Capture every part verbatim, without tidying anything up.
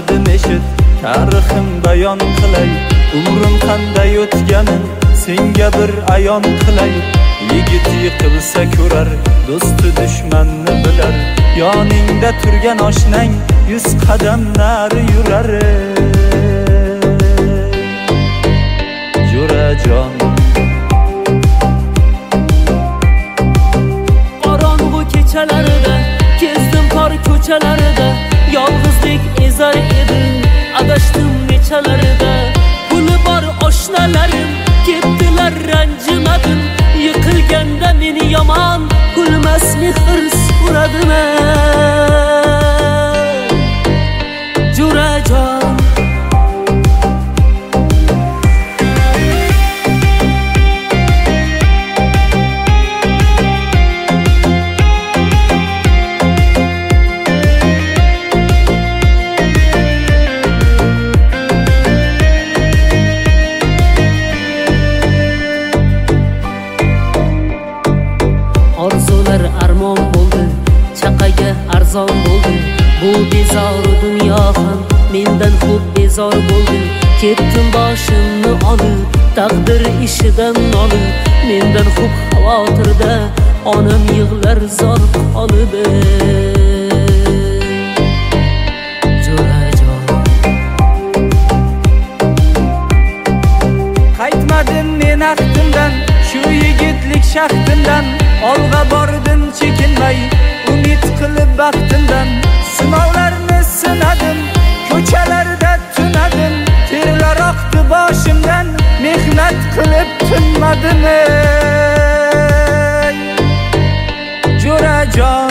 dardim eshit, tarixim bayon qilay, umrim qanday o'tganin senga bir ayon qilay. Yigit yiqilsa ko'rar, do'sti dushmanni bilar, yoningda turgan oshnang yuz qadam nari yurar. Jo'rajon qorong'u kechalarida kezdim tor ko'chalarida, yolg'izlik ezar edi adashdim nechalarida. Puli bor oshnalarim ketdilar, ranjimadim, yiqilganda meni yomon kulmas mehr so'radimi? Jo'rajon orzular armon bo'ldi, chaqaga arzon bo'ldi. Bu bezoru dunyo ham mendan ko'p bezor bo'ldi. Ketdim boshimni olib, taqdir ishidan nolib, mendan ko'p xavotirda onam yig'lar zor qolib. Jo'rajon qaytmadim men axtimdan, shu yigitlik shaxtimdan, olg'a bordim chekinmay, umid qilib baxtimdan. Sinovlarni sinadim, ko'chalarda tunadim, terlar oqdi boshimdan, mehnat qilib tinmadim. Jo'rajon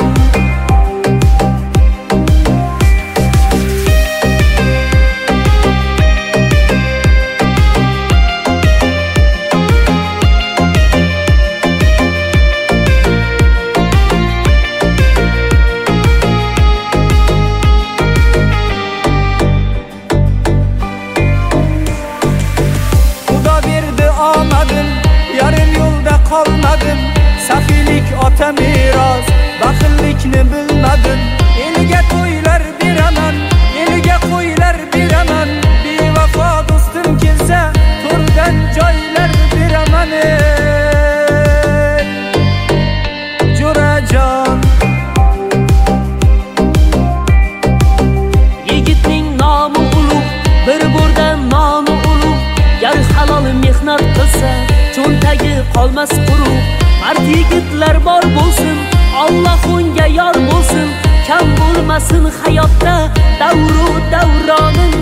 yarim yo'lda qolmadim, saxiylik ota meros, baxillikni bilmadim. Eliga to'ylar beraman, eliga qo'ylar beraman, bevafo do'stim kelsa to'rdan joylar beraman. Jo'rajon yigitning nomi ulug', bir burdan nomi ulug'. Yar halol mehnat qilsa cho'ntagi qolmas quruq. Mard yigitlar bor bo'lsin, Alloh unga yor bo'lsin. Kam bo'lmasin hayotda davru davronin